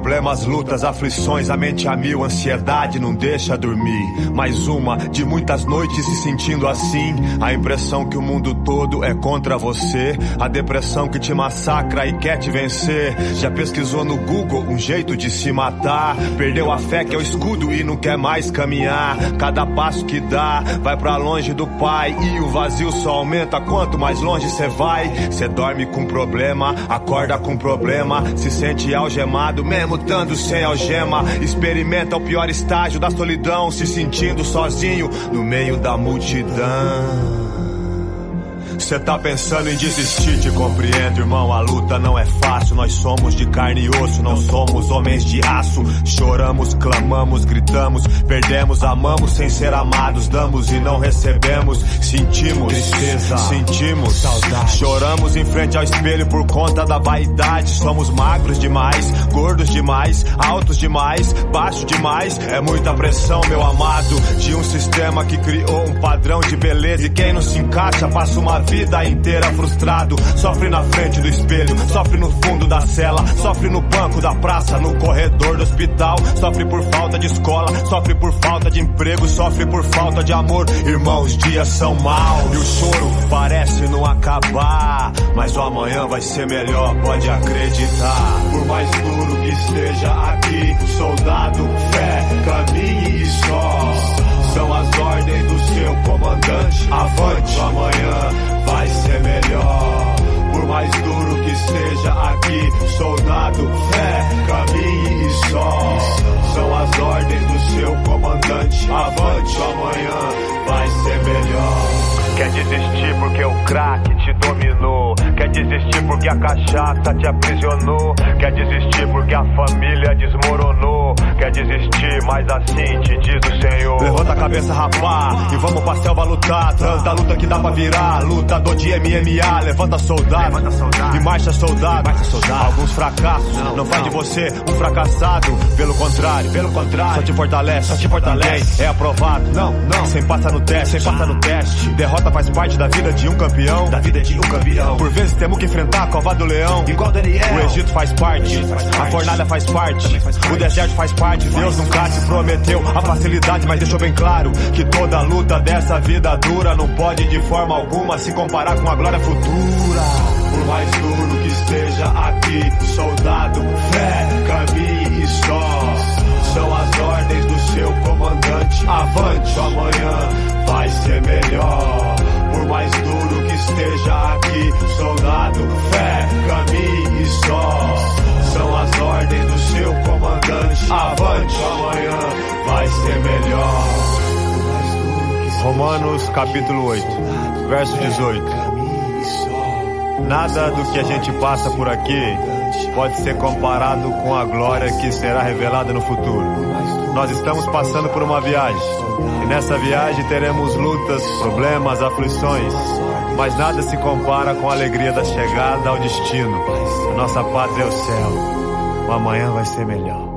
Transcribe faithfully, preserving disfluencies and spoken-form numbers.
Problemas, lutas, aflições, a mente a mil, ansiedade não deixa dormir. Mais uma de muitas noites se sentindo assim. A impressão que o mundo todo é contra você. A depressão que te massacra e quer te vencer. Já pesquisou no Google um jeito de se matar. Perdeu a fé que é o escudo e não quer mais caminhar. Cada passo que dá vai pra longe do pai. E o vazio só aumenta quanto mais longe cê vai. Cê dorme com problema, acorda com problema. Se sente algemado mesmo estando sem algema. Experimenta o pior estágio da solidão, se sentindo sozinho no meio da multidão. Cê tá pensando em desistir, te compreendo, irmão. A luta não é fácil, nós somos de carne e osso, não somos homens de aço. Choramos, clamamos, gritamos, perdemos, amamos sem ser amados, damos e não recebemos. Sentimos tristeza, sentimos saudade. Choramos em frente ao espelho por conta da vaidade. Somos magros demais, gordos demais, altos demais, baixos demais. É muita pressão, meu amado, de um sistema que criou um padrão de beleza. E quem não se encaixa passa uma vida inteira frustrado. Sofre na frente do espelho, sofre no fundo da cela, sofre no banco da praça, no corredor do hospital. Sofre por falta de escola, sofre por falta de emprego, sofre por falta de amor. Irmão, os dias são maus e o choro parece não acabar, mas o amanhã vai ser melhor, pode acreditar. Por mais duro que esteja aqui, soldado, fé, caminhe e só. São as ordens do seu comandante. Avante, o amanhã vai ser melhor. Por mais duro que esteja aqui, soldado, fé, caminhe e só. São as ordens do seu comandante. Avante, o amanhã vai ser melhor. Quer desistir porque o crack te dominou. Quer desistir porque a cachaça te aprisionou. Quer desistir porque a família desmoronou. Quer desistir, mas assim te diz o Senhor. Levanta a cabeça, rapá, e vamos pra selva lutar. Tanta luta que dá pra virar, lutador de M M A. Levanta soldado, Levanta soldado. E marcha soldado. marcha soldado Alguns fracassos não, não faz de você um fracassado. Pelo contrário, pelo contrário, só te fortalece, só te fortalece. Ninguém é aprovado, não, não, sem passar no teste, sem passar no teste. Derrota faz parte da vida de um campeão, da vida de um campeão. Por vezes temos que enfrentar a cova do leão, igual Daniel. O Egito faz parte, faz parte. A fornalha faz parte, faz parte. O deserto faz parte. Deus nunca te prometeu a facilidade, mas deixou bem claro que toda luta dessa vida dura não pode de forma alguma se comparar com a glória futura. Por mais duro que esteja aqui, soldado, fé, caminhe e só. São as ordens do seu comandante. Avante, o amanhã vai ser melhor. Por mais duro que esteja aqui, soldado, fé, caminhe e só. São as ordens do seu comandante. Avante, o amanhã vai ser melhor. Romanos capítulo oito, verso dezoito. Nada do que a gente passa por aqui pode ser comparado com a glória que será revelada no futuro. Nós estamos passando por uma viagem, e nessa viagem teremos lutas, problemas, aflições, mas nada se compara com a alegria da chegada ao destino. A nossa pátria é o céu. O amanhã vai ser melhor.